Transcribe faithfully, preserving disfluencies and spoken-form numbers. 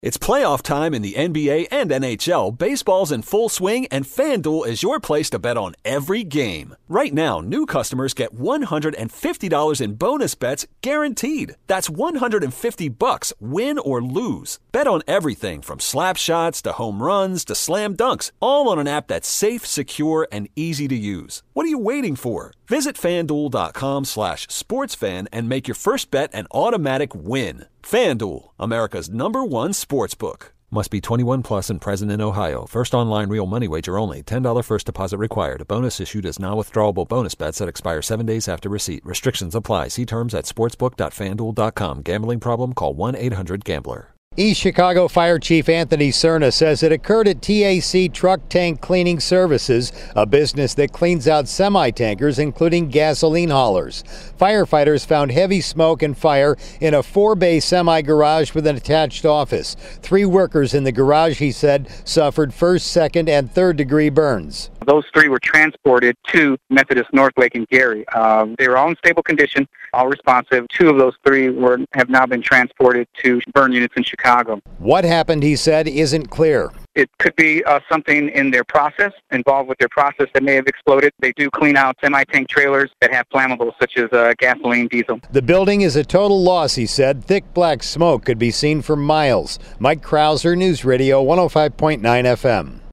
It's playoff time in the N B A and N H L. Baseball's in full swing, and FanDuel is your place to bet on every game. Right now, new customers get one hundred fifty dollars in bonus bets guaranteed. That's one hundred fifty bucks, win or lose. Bet on everything from slap shots to home runs to slam dunks, all on an app that's safe, secure, and easy to use. What are you waiting for? Visit FanDuel.com slash sportsfan and make your first bet an automatic win. FanDuel, America's number one sportsbook. Must be twenty-one plus and present in Ohio. First online real money wager only. ten dollars first deposit required. A bonus issued as non-withdrawable bonus bets that expire seven days after receipt. Restrictions apply. See terms at sportsbook dot fan duel dot com. Gambling problem? Call one eight hundred gambler. East Chicago Fire Chief Anthony Cerna says it occurred at T A C Truck Tank Cleaning Services, a business that cleans out semi-tankers, including gasoline haulers. Firefighters found heavy smoke and fire in a four-bay semi-garage with an attached office. Three workers in the garage, he said, suffered first, second, and third-degree burns. Those three were transported to Methodist Northlake in Gary. Um, they were all in stable condition, all responsive. Two of those three were have now been transported to burn units in Chicago. What happened, he said, isn't clear. It could be uh, something in their process, involved with their process that may have exploded. They do clean out semi-tank trailers that have flammables such as uh, gasoline, diesel. The building is a total loss, he said. Thick black smoke could be seen for miles. Mike Krauser, News Radio one oh five point nine F M.